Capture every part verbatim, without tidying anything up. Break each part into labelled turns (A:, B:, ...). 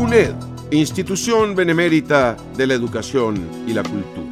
A: U N E D, Institución Benemérita de la Educación y la Cultura.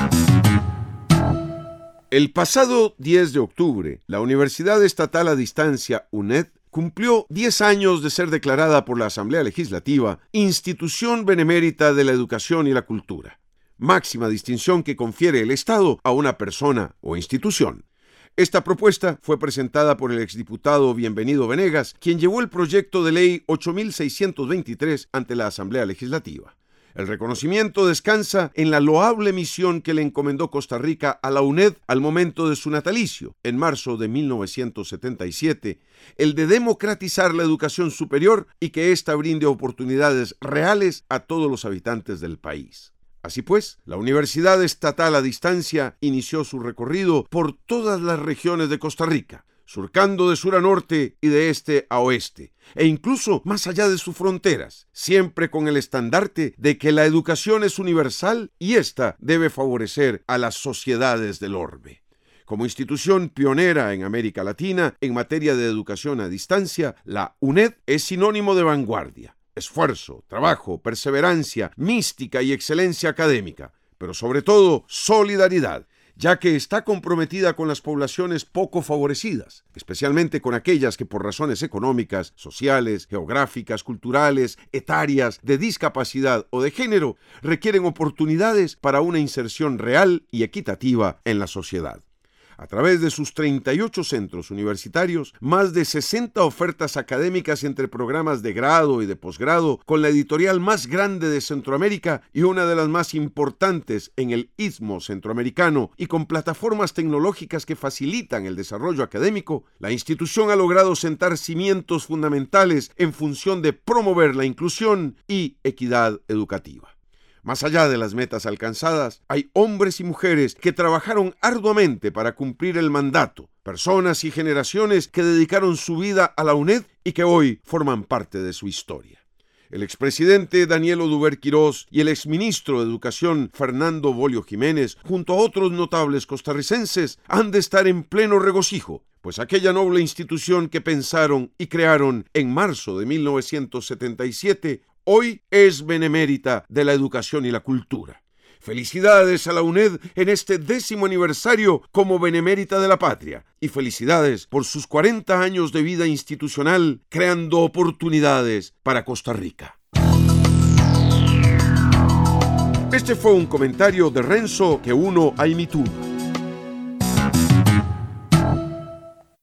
A: El pasado diez de octubre, la Universidad Estatal a Distancia U N E D cumplió diez años de ser declarada por la Asamblea Legislativa Institución Benemérita de la Educación y la Cultura, máxima distinción que confiere el Estado a una persona o institución. Esta propuesta fue presentada por el exdiputado Bienvenido Venegas, quien llevó el proyecto de ley ocho mil seiscientos veintitrés ante la Asamblea Legislativa. El reconocimiento descansa en la loable misión que le encomendó Costa Rica a la U N E D al momento de su natalicio, en marzo de mil novecientos setenta y siete, el de democratizar la educación superior y que ésta brinde oportunidades reales a todos los habitantes del país. Así pues, la Universidad Estatal a Distancia inició su recorrido por todas las regiones de Costa Rica, surcando de sur a norte y de este a oeste, e incluso más allá de sus fronteras, siempre con el estandarte de que la educación es universal y ésta debe favorecer a las sociedades del orbe. Como institución pionera en América Latina en materia de educación a distancia, la U N E D es sinónimo de vanguardia, esfuerzo, trabajo, perseverancia, mística y excelencia académica, pero sobre todo solidaridad, ya que está comprometida con las poblaciones poco favorecidas, especialmente con aquellas que por razones económicas, sociales, geográficas, culturales, etarias, de discapacidad o de género, requieren oportunidades para una inserción real y equitativa en la sociedad. A través de sus treinta y ocho centros universitarios, más de sesenta ofertas académicas entre programas de grado y de posgrado, con la editorial más grande de Centroamérica y una de las más importantes en el Istmo Centroamericano, y con plataformas tecnológicas que facilitan el desarrollo académico, la institución ha logrado sentar cimientos fundamentales en función de promover la inclusión y equidad educativa. Más allá de las metas alcanzadas, hay hombres y mujeres que trabajaron arduamente para cumplir el mandato, personas y generaciones que dedicaron su vida a la U N E D y que hoy forman parte de su historia. El expresidente Daniel Oduber Quirós y el exministro de Educación Fernando Bolio Jiménez, junto a otros notables costarricenses, han de estar en pleno regocijo, pues aquella noble institución que pensaron y crearon en marzo de mil novecientos setenta y siete hoy es benemérita de la educación y la cultura. Felicidades a la U N E D en este décimo aniversario como benemérita de la patria y felicidades por sus cuarenta años de vida institucional creando oportunidades para Costa Rica. Este fue un comentario de Renzo que uno a Imituma.